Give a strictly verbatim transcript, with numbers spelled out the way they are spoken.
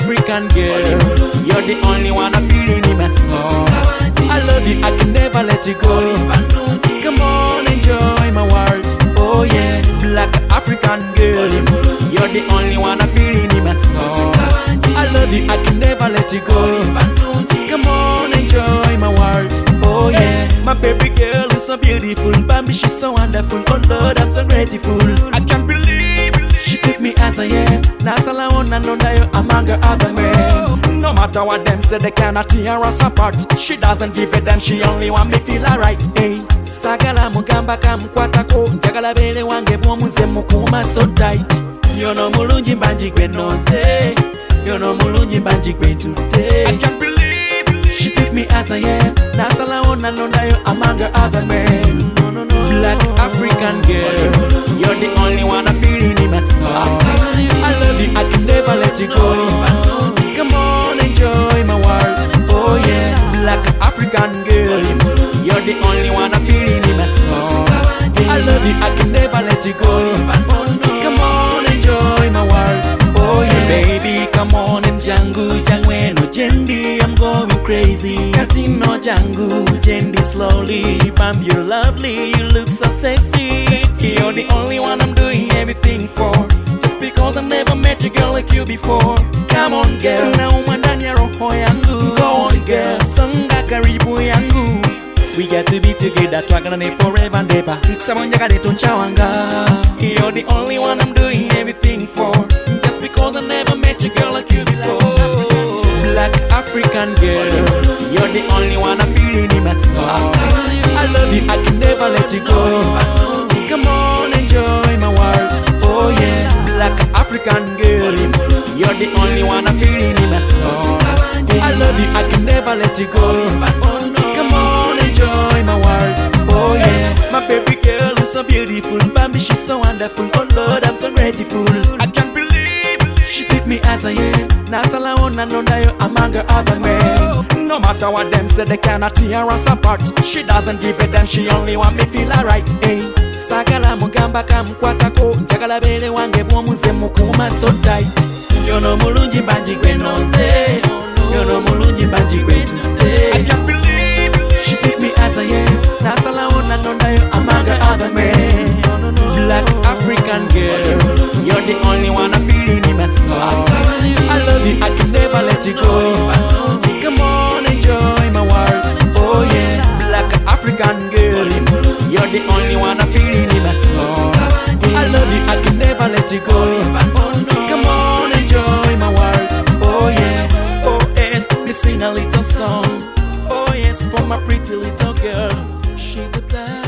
African girl, you're the only one I'm feeling in my soul. I love you, I can never let you go. Come on, enjoy my world. Oh yeah, black African girl, you're the only one I'm feeling in my soul. I love you, I can never let you go. Come on, enjoy my world. Oh yeah, my baby girl is so beautiful, Bambi, she's so wonderful. Oh Lord, I'm so grateful. I can't believe she took me as I am. That's all I wanna know, that you're among her other men. No matter what them say, they cannot tear us apart. She doesn't give a damn, she only want me feel alright. Hey, sagala mugamba kamkwatako, njagala bere wange bwomuze mukuma so tight. Yono mulungi mbanji gwe nonze, yono mulungi mbanji gwe ntute. I can't believe she took me as I am. That's all I wanna know, that you're among her other men. No, no, no. Black African girl, you're the only one I'm feeling in my soul. I love you, I can never let you go. Come on, enjoy my world. Oh yeah, black African girl, you're the only one I'm feeling in my soul. I love you, I can never let you go. Come on, enjoy my world. Oh yeah, baby, come on and jangu jangwe no jendi, I'm going crazy. Katino jangu jendi slowly. Bam, you're lovely, you look so sexy. You're the only one I'm doing everything for. Just because I've never met a girl like you before. Come on girl, na umandani ya roho yangu. Go on girl, songa karibu yangu. We get to be together, twagana forever and ever. Kusabonja kade tunchawanga. You're the only one I'm doing everything for. Just because I never met a girl like you before. Black African girl, you're the only one I'm feeling in my soul. I love you, I can never let you go. Come on, enjoy my world. Oh yeah, black African girl, you're the only one I'm feeling in my soul. I love you, I can never let you go. Come on, enjoy my world. Oh yeah, my baby girl is so beautiful, Bambi, she's so wonderful. Oh Lord, I'm so grateful. I can't believe she took me as I am. That's all I wanna know, that you're among her other men. No matter what them say, they cannot tear us apart. She doesn't give a damn, she only want me feel alright. Hey, sagala mugamba kamkwatako, njagala bere wange bwomuze mukuma so tight. Yono mulungi mbanji gwe nonze, yono mulungi mbanji gwe ntute. I can't believe she took me as I am. That's all I wanna know, that you're among her other men. Black African girl, you're the only one I'm feeling in my soul. I love you, I can never let you go. Come on, enjoy my world. Oh yeah, black African girl, you're the only one I'm feeling in my soul. I love you, I can never let you go. Come on, enjoy my world. Oh yeah, oh yes, we sing a little song. Oh yes, for my pretty little girl, she's a black